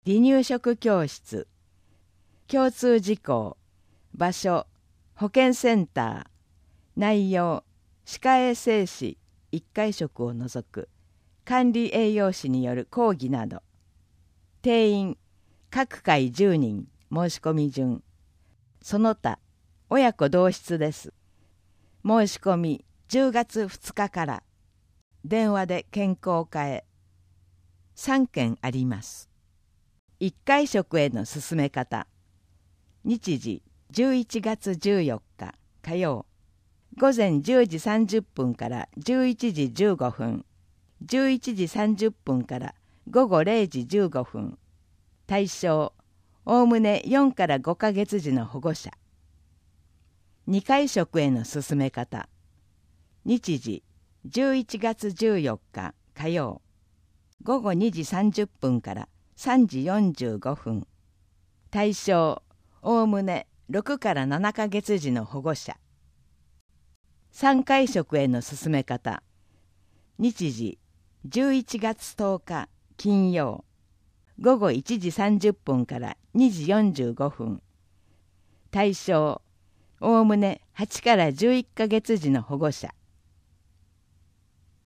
離乳食教室、共通事項、場所、保健センター、内容、歯科衛生士1回食を除く、管理栄養士による講義など、定員、各回10人、申し込み順、その他、親子同室です。申し込み10月2日から、電話で健康課へ。3件あります。1回食への進め方。日時11月14日火曜、午前10時30分から11時15分、11時30分から午後0時15分。対象、おおむね4から5ヶ月児の保護者。2回食への進め方。日時11月14日火曜、午後2時30分から3時45分。対象、おおむね6から7ヶ月児の保護者。3回食への進め方。日時11月10日金曜、午後1時30分から2時45分。対象、おおむね8から11ヶ月児の保護者。